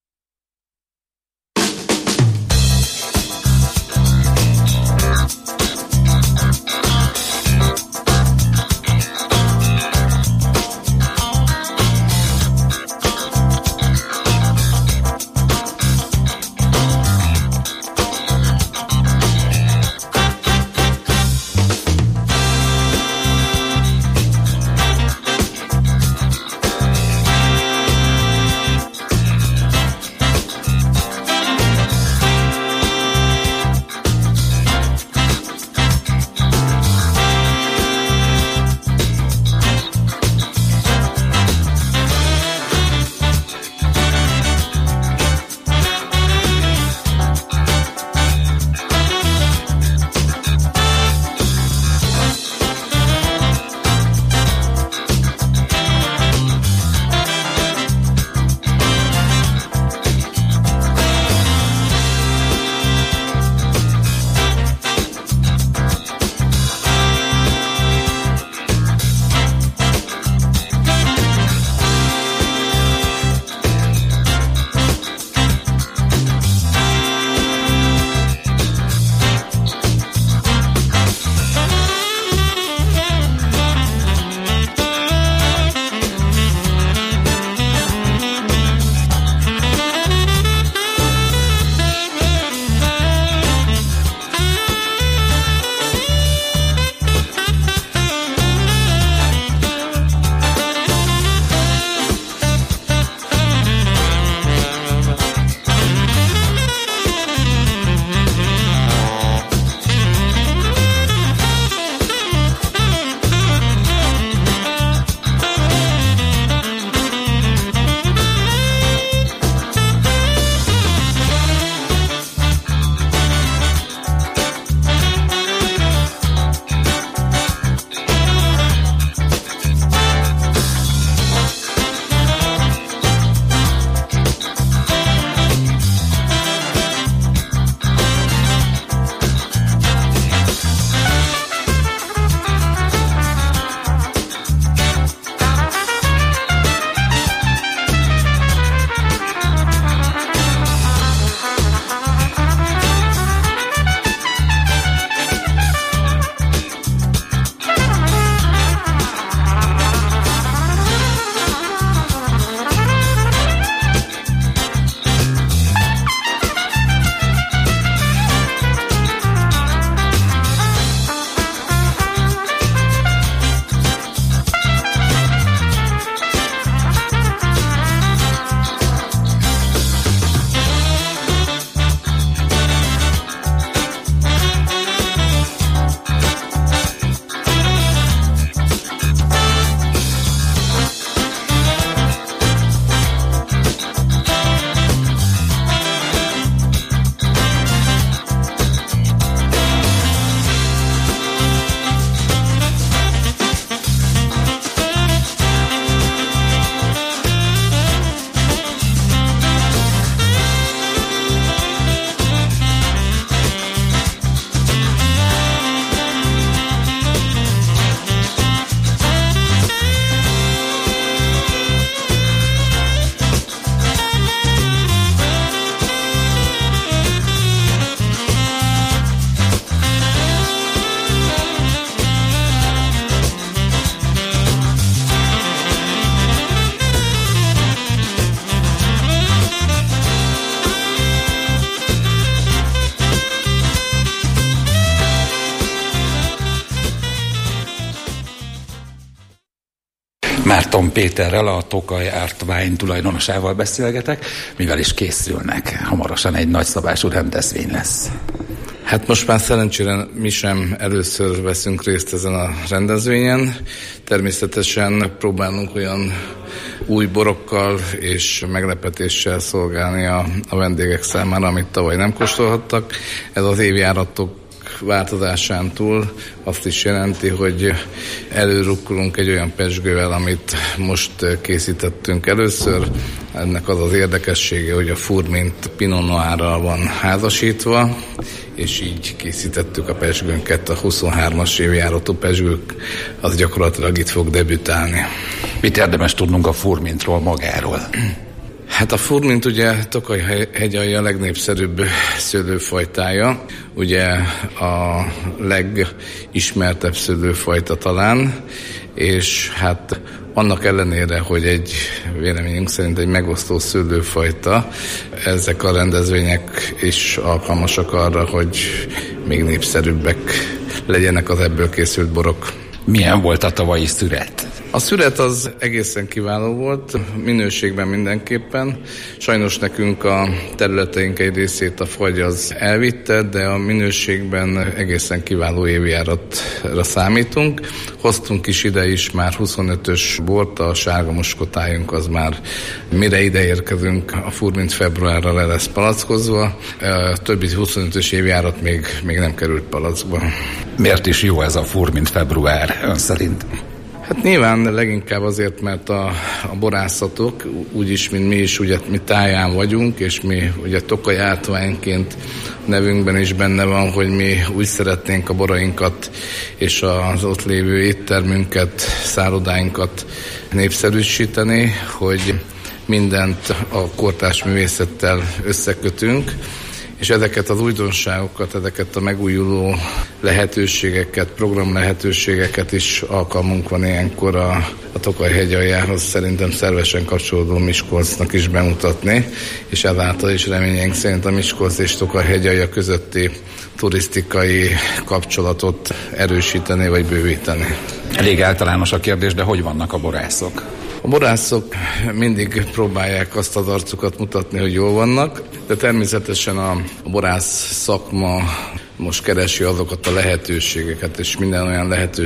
Márton Péterrel, a Tokaj Art Wine tulajdonosával beszélgetek, mivel is készülnek. Hamarosan egy nagyszabású rendezvény lesz. Hát most már szerencsére mi sem először veszünk részt ezen a rendezvényen. Természetesen próbálunk olyan új borokkal és meglepetéssel szolgálni a vendégek számára, amit tavaly nem kóstolhattak. Ez az évjáratok változásán túl azt is jelenti, hogy előrukkolunk egy olyan pezsgővel, amit most készítettünk először. Ennek az az érdekessége, hogy a furmint Pinot Noirral van házasítva, és így készítettük a pezsgőnket. A 23-as évjáratú pezsgők, az gyakorlatilag itt fog debütálni. Mit érdemes tudnunk a furmintról magáról? Hát a furmint ugye Tokaj-hegyalja a legnépszerűbb szőlőfajtája, ugye a legismertebb szőlőfajta talán, és hát annak ellenére, hogy egy véleményünk szerint egy megosztó szőlőfajta, ezek a rendezvények is alkalmasak arra, hogy még népszerűbbek legyenek az ebből készült borok. Milyen volt a tavalyi szüret? A szüret az egészen kiváló volt, minőségben mindenképpen. Sajnos nekünk a területeink egy részét a fagy az elvitte, de a minőségben egészen kiváló évjáratra számítunk. Hoztunk is ide is már 25-ös bort, a sárga muskotájunk az már mire ide érkezünk, a furmint februárra le lesz palackozva. A többi 25-ös évjárat még nem került palackba. Miért is jó ez a furmint február ön szerint? Hát nyilván leginkább azért, mert a borászatok, úgyis, mint mi is, ugye mi táján vagyunk, és mi ugye Tokaj Art Wine-ként nevünkben is benne van, hogy mi úgy szeretnénk a borainkat és az ott lévő éttermünket, szállodáinkat népszerűsíteni, hogy mindent a kortárs művészettel összekötünk, és ezeket az újdonságokat, ezeket a megújuló lehetőségeket, program lehetőségeket is alkalmunk van ilyenkor a Tokaj-hegyaljához szerintem szervesen kapcsolódó Miskolcnak is bemutatni, és ezáltal is reményeink szerint a Miskolc és Tokaj-hegyalja közötti turisztikai kapcsolatot erősíteni vagy bővíteni. Elég általános a kérdés, de hogy vannak a borászok? A borászok mindig próbálják azt az arcukat mutatni, hogy jól vannak, de természetesen a borász szakma most keresi azokat a lehetőségeket, és minden olyan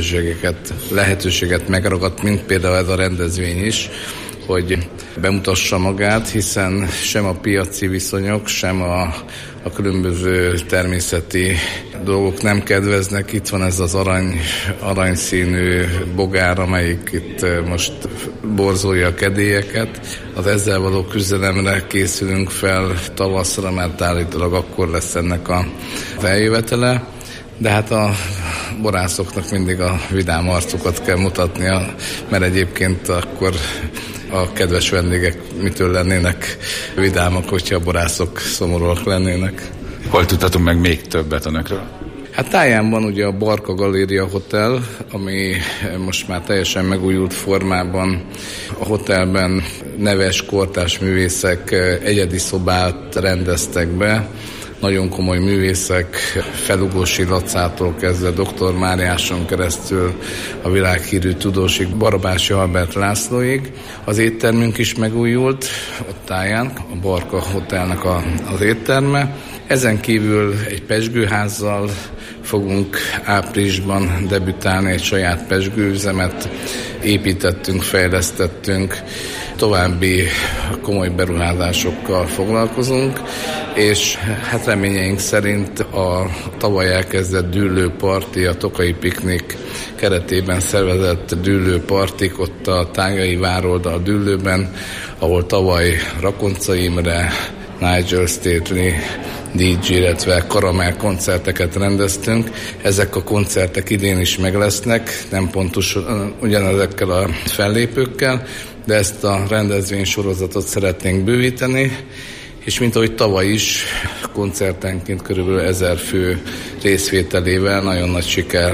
lehetőséget megragadt, mint például ez a rendezvény is, hogy bemutassa magát, hiszen sem a piaci viszonyok, sem a különböző természeti dolgok nem kedveznek. Itt van ez az aranyszínű bogár, amelyik itt most borzolja a kedélyeket. Az ezzel való küzdelemre készülünk fel tavaszra, mert állítólag akkor lesz ennek a eljövetele. De hát a borászoknak mindig a vidám arcukat kell mutatnia, mert egyébként akkor a kedves vendégek mitől lennének vidámak, hogyha a borászok szomorúak lennének. Hol tudhatunk meg még többet önökről? Hát táján van ugye a Barka Galéria Hotel, ami most már teljesen megújult formában. A hotelben neves kortárs művészek egyedi szobát rendeztek be, nagyon komoly művészek, Felugósi Lacától kezdve Dr. Máriáson keresztül a világhírű tudósig Barabási Albert Lászlóig. Az éttermünk is megújult ott táján, a Barka Hotelnek az étterme. Ezen kívül egy pezsgőházzal fogunk áprilisban debütálni, egy saját pezsgőüzemet építettünk, fejlesztettünk, további komoly beruházásokkal foglalkozunk, és hát reményeink szerint a tavaly elkezdett dűlőparti, a Tokaji Piknik keretében szervezett dűlőpartik ott a Tágai Vároldal Dűlőben, ahol tavaly Rakonca Imre, Nigel Stately, DJ, illetve karamell koncerteket rendeztünk. Ezek a koncertek idén is meg lesznek, nem pontosan ugyanezekkel a fellépőkkel, de ezt a rendezvénysorozatot szeretnénk bővíteni, és mint ahogy tavaly is, koncertenként körülbelül 1000 fő részvételével nagyon nagy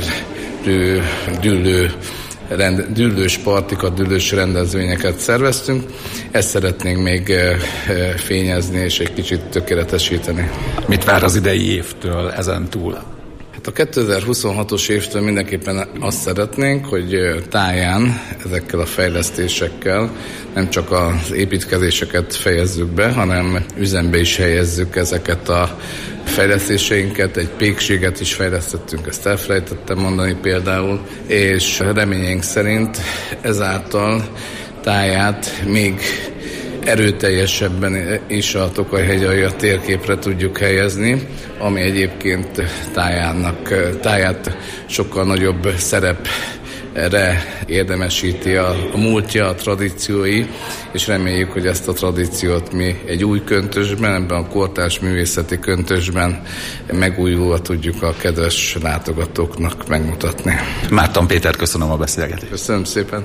sikerű dűlős partikat, dűlős rendezvényeket szerveztünk. Ezt szeretnénk még fényezni és egy kicsit tökéletesíteni. Mit vár az idei évtől ezen túl? Hát a 2026-os évtől mindenképpen azt szeretnénk, hogy táján ezekkel a fejlesztésekkel nem csak az építkezéseket fejezzük be, hanem üzembe is helyezzük ezeket a fejlesztéseinket. Egy pékséget is fejlesztettünk, ezt elfelejtettem mondani például, és reményeink szerint ezáltal táját még erőteljesebben is a Tokaj-hegy térképre tudjuk helyezni, ami egyébként táját sokkal nagyobb szerepre érdemesíti a múltja, a tradíciói, és reméljük, hogy ezt a tradíciót mi egy új köntösben, ebben a kortárs művészeti köntösben megújulva tudjuk a kedves látogatóknak megmutatni. Márton Péter, köszönöm a beszélgetést. Köszönöm szépen.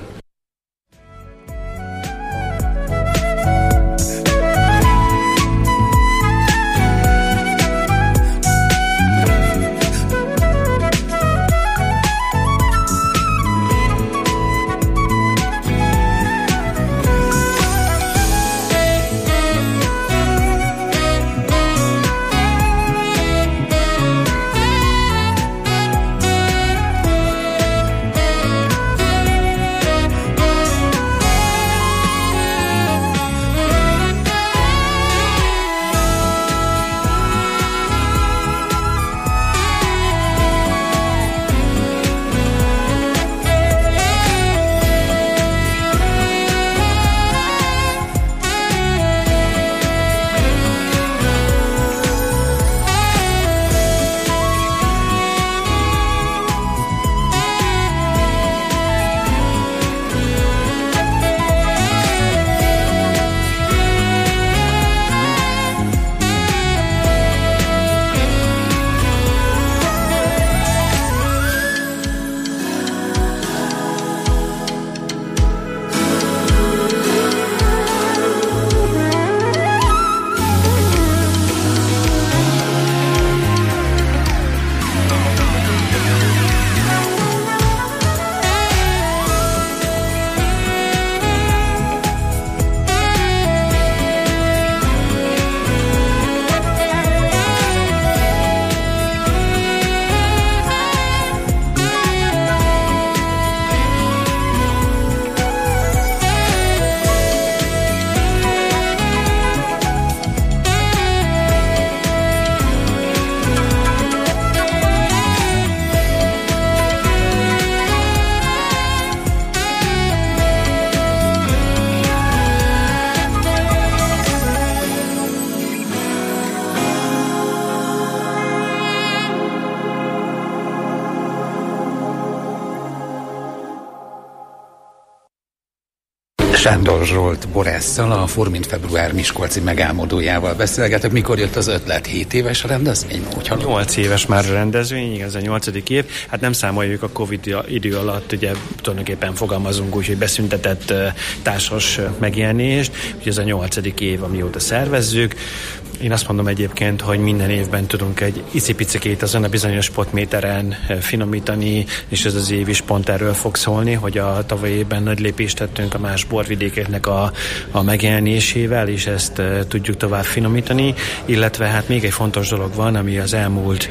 Sándor Zsolt borásszal, a Formint február miskolci megálmodójával beszélgetek. Mikor jött az ötlet? 7 éves rendezvény? 8 éves már a rendezvény, igaz, a 8. év. Hát nem számoljuk a Covid idő alatt, ugye tulajdonképpen fogalmazunk úgy, hogy beszüntetett társas megjelenést, hogy ez a 8. év, amióta szervezzük. Én azt mondom egyébként, hogy minden évben tudunk egy icipicikét azon a bizonyos spotméteren finomítani, és ez az év is pont erről fog szólni, hogy a tavalyi évben nagy lépést tettünk a más borvidékeknek a megjelenésével, és ezt tudjuk tovább finomítani, illetve hát még egy fontos dolog van, ami az elmúlt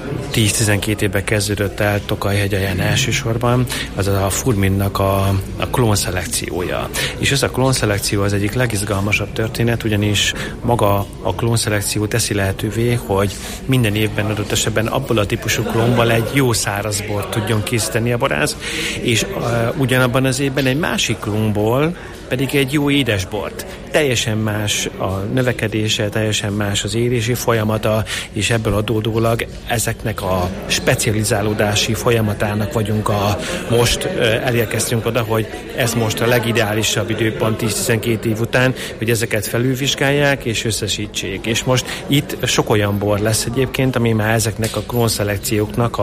10-12 évben kezdődött el Tokaj-hegyen elsősorban, az a Furminnak a klónszelekciója. És ez a klónszelekció az egyik legizgalmasabb történet, ugyanis maga a klónszelekció teszi lehetővé, hogy minden évben adott esetben abból a típusú klónból egy jó szárazbort tudjon készíteni a borász, és ugyanabban az évben egy másik klónból pedig egy jó édesbort. Teljesen más a növekedése, teljesen más az érési folyamata, és ebből adódólag ezeknek a specializálódási folyamatának vagyunk most elérkeztünk oda, hogy ez most a legideálisabb időpont 10-12 év után, hogy ezeket felülvizsgálják és összesítsék. És most itt sok olyan bor lesz egyébként, ami már ezeknek a klónszelekcióknak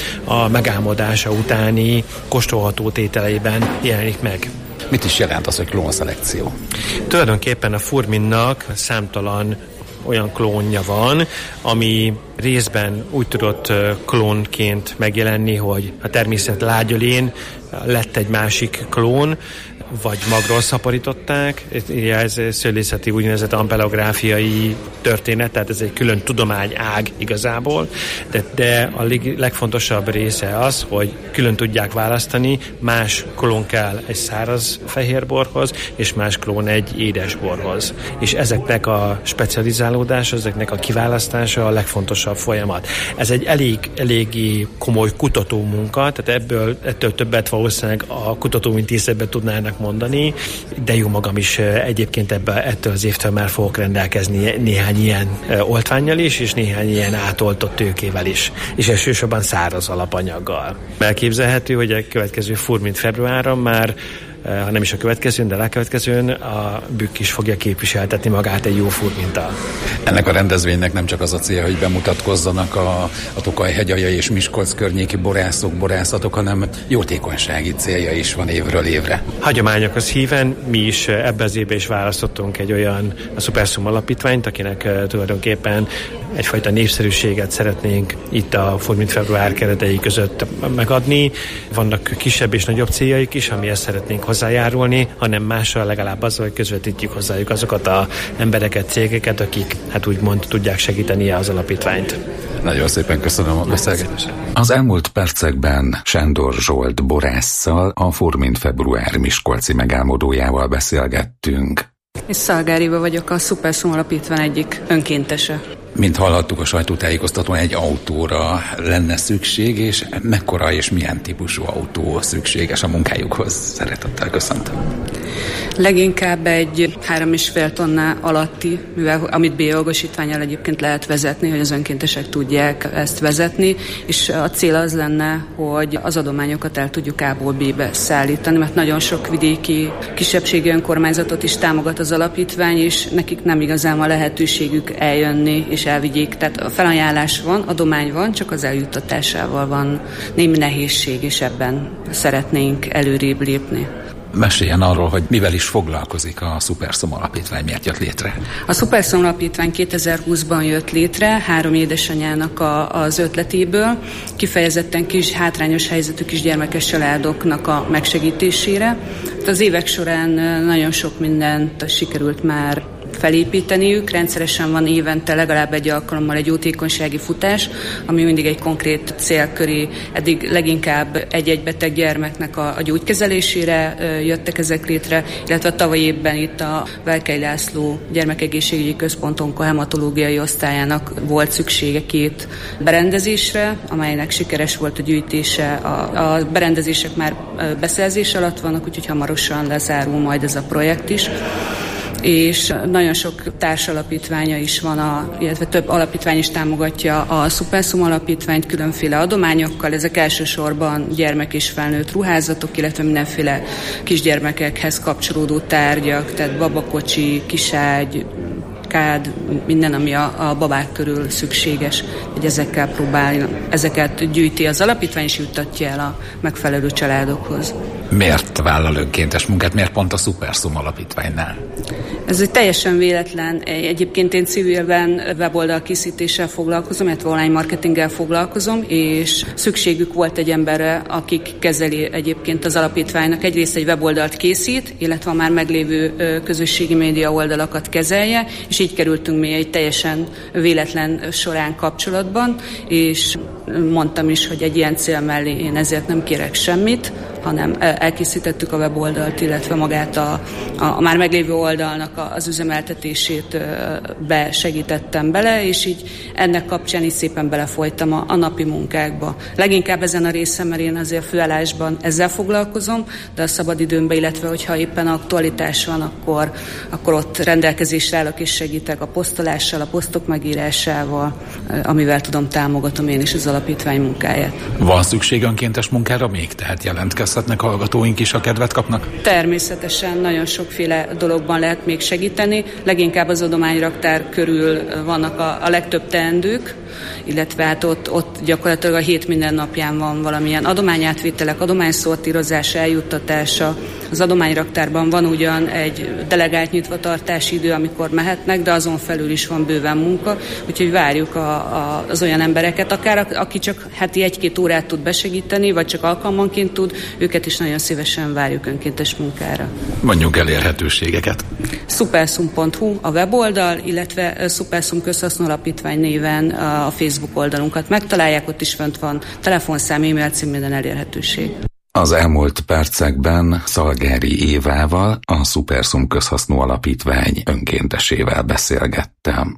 a megálmodása utáni kóstolható tételeiben jelenik meg. Mit is jelent az, hogy klónszelekció? Tulajdonképpen a Furminnak számtalan olyan klónja van, ami részben úgy tudott klónként megjelenni, hogy a természet lágyölén lett egy másik klón, vagy magról szaporították. Ez szőlészeti úgynevezett ampelográfiai történet, tehát ez egy külön tudományág igazából, de a legfontosabb része az, hogy külön tudják választani, más klón kell egy száraz fehérborhoz, és más klón egy édesborhoz. És ezeknek a specializálódása, ezeknek a kiválasztása a legfontosabb folyamat. Ez egy eléggé komoly kutatómunka, tehát ettől többet valószínűleg a kutatóintézetben tudnának mondani, de jó magam is egyébként ettől az évtől már fogok rendelkezni néhány ilyen oltvánnyal is, és néhány ilyen átoltott tőkével is, és elsősorban száraz alapanyaggal. Elképzelhető, hogy a következő Furmint februárra már, ha nem is a következőn, de rákövetkezőn a Bükk is fogja képviseltetni magát egy jó furminttal. Ennek a rendezvénynek nem csak az a célja, hogy bemutatkozzanak a Tokaj hegyalja és Miskolc környéki borászok, borászatok, hanem jótékonysági célja is van évről évre. Hagyományokhoz híven mi is ebbe az évben is választottunk egy olyan a Superszum alapítványt, akinek tulajdonképpen egyfajta népszerűséget szeretnénk itt a Furmint február keretei között megadni. Vannak kisebb és nagyobb céljaik is, amihez szeretnénk hozzájárulni, hanem mással legalább azzal, hogy közvetítjük hozzájuk azokat az embereket, cégeket, akik úgymond tudják segíteni az alapítványt. Nagyon szépen köszönöm a beszélgetést. Az elmúlt percekben Sándor Zsolt borásszal, a Furmint február miskolci megálmodójával beszélgettünk. És Szalgár Éva vagyok, a Superszum alapítvány egyik önkéntese. Mint hallhattuk a sajtótájékoztatón, egy autóra lenne szükség, és mekkora és milyen típusú autó szükséges a munkájukhoz? Szeretettel köszöntöm. Leginkább egy 3,5 tonná alatti, mivel amit B-jogosítvánnyal egyébként lehet vezetni, hogy az önkéntesek tudják ezt vezetni, és a cél az lenne, hogy az adományokat el tudjuk A-ból B-be szállítani, mert nagyon sok vidéki kisebbségi önkormányzatot is támogat az alapítvány, és nekik nem igazán van lehetőségük eljönni és elvigyék. Tehát a felajánlás van, adomány van, csak az eljuttatásával van némi nehézség, és ebben szeretnénk előrébb lépni. Meséljen arról, hogy mivel is foglalkozik a Superszum alapítvány, miért jött létre? A Superszum alapítvány 2020-ban jött létre, 3 édesanyának az ötletéből, kifejezetten hátrányos helyzetű kisgyermekes családoknak a megsegítésére. Az évek során nagyon sok mindent sikerült már felépíteniük, rendszeresen van évente legalább egy alkalommal egy jótékonysági futás, ami mindig egy konkrét cél köré, eddig leginkább egy-egy beteg gyermeknek a gyógykezelésére jöttek ezek létre, illetve a tavalyi évben itt a Velkei László Gyermekegészségügyi Központ onkohematológiai osztályának volt szüksége 2 berendezésre, amelynek sikeres volt a gyűjtése. A berendezések már beszerzés alatt vannak, úgyhogy hamarosan lezárul majd ez a projekt is. És nagyon sok társalapítványa is van, illetve több alapítvány is támogatja a Superszum alapítványt különféle adományokkal. Ezek elsősorban gyermek és felnőtt ruházatok, illetve mindenféle kisgyermekekhez kapcsolódó tárgyak, tehát babakocsi, kiságy, kád, minden, ami a babák körül szükséges, hogy ezekkel próbálja, ezeket gyűjti az alapítvány, és juttatja el a megfelelő családokhoz. Miért vállal önkéntes munkát? Miért pont a Superszum alapítványnál? Ez egy teljesen véletlen. Egyébként én civilben weboldal készítéssel foglalkozom, illetve online marketinggel foglalkozom, és szükségük volt egy emberre, akik kezeli egyébként az alapítványnak. Egyrészt egy weboldalt készít, illetve a már meglévő közösségi média oldalakat kezelje, és így kerültünk mi egy teljesen véletlen során kapcsolatban, és mondtam is, hogy egy ilyen cél mellé én ezért nem kérek semmit, hanem elkészítettük a weboldalt, illetve magát a már meglévő oldalnak az üzemeltetését segítettem bele, és így ennek kapcsán is szépen belefolytam a napi munkákba. Leginkább ezen a részen, mert én azért főállásban ezzel foglalkozom, de a szabadidőmben, illetve hogyha éppen aktualitás van, akkor ott rendelkezésre állok és segítek a posztolással, a posztok megírásával, amivel tudom, támogatom én is az alapítvány munkáját. Van szükség önkéntes munkára még? Tehát jelentkezhetnek hallgatóink is, ha kedvet kapnak? Természetesen nagyon sokféle dologban lehet még segíteni. Leginkább az adományraktár körül vannak a legtöbb teendők, illetve hát ott gyakorlatilag a hét minden napján van valamilyen adományátvételek, adományszortírozása, eljuttatása. Az adományraktárban van ugyan egy delegált nyitvatartási idő, amikor mehetnek, de azon felül is van bőven munka, úgyhogy várjuk az olyan embereket, akár aki csak heti 1-2 órát tud besegíteni, vagy csak alkalmanként tud, őket is nagyon szívesen várjuk önkéntes munkára. Mondjuk elérhetőségeket. Supersum.hu a weboldal, illetve Supersum Közhasznú Alapítvány néven a Facebook oldalunkat megtalálják, ott is fönt van telefonszám, e-mail cím, minden elérhetőség. Az elmúlt percekben Szalgári Évával, a Supersum Közhasznú Alapítvány önkéntesével beszélgettem.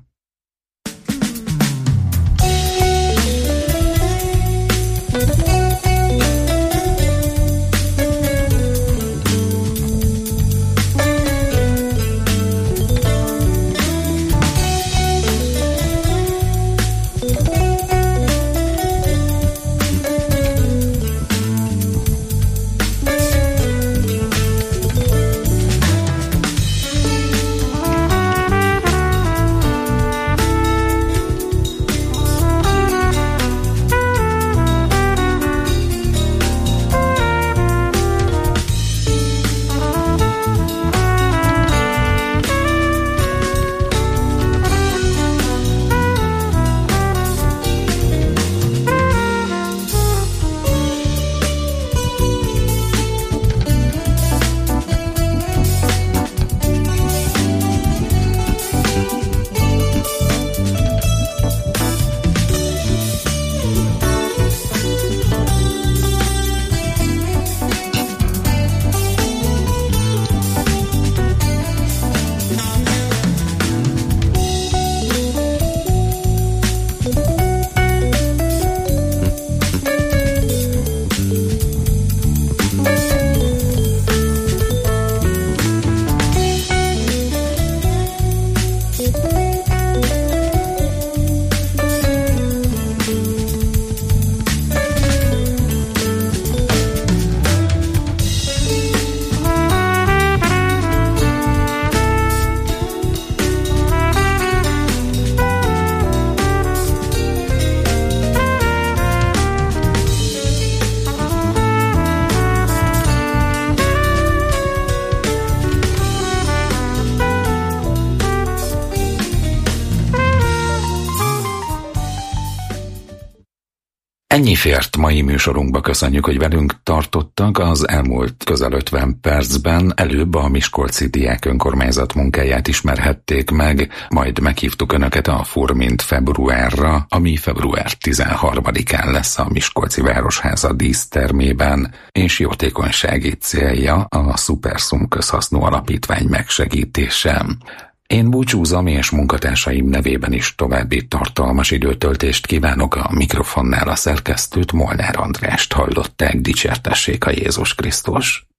Ennyi fért mai műsorunkba, köszönjük, hogy velünk tartottak. Az elmúlt közel 50 percben előbb a Miskolci Diák Önkormányzat munkáját ismerhették meg, majd meghívtuk Önöket a Furmint februárra, ami február 13-án lesz a Miskolci Városháza dísztermében, és jótékonysági célja a Supersum Közhasznú Alapítvány megsegítése. Én búcsúzom, és munkatársaim nevében is további tartalmas időtöltést kívánok. A mikrofonnál a szerkesztőt, Molnár Andrást hallották. Dicsértessék a Jézus Krisztus!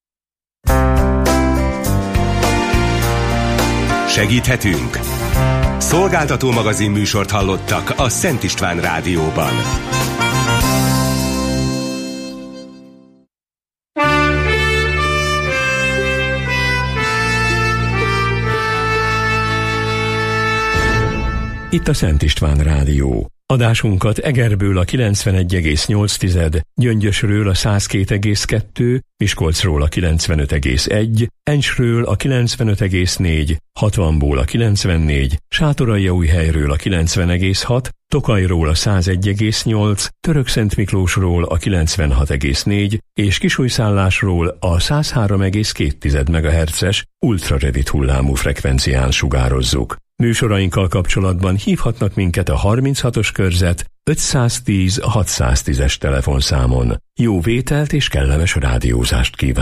Segíthetünk? Szolgáltató magazin műsort hallottak a Szent István Rádióban. Itt a Szent István Rádió. Adásunkat Egerből a 91,8, Gyöngyösről a 102,2, Miskolcról a 95,1, Encsről a 95,4, Hatvanból a 94, Sátoraljaújhelyről a 90,6, Tokajról a 101,8, Törökszentmiklósról a 96,4 és Kisújszállásról a 103,2 MHz-es ultrarövid hullámú frekvencián sugározzuk. Műsorainkkal kapcsolatban hívhatnak minket a 36-os körzet 510 610-es telefonszámon. Jó vételt és kellemes rádiózást kívánok!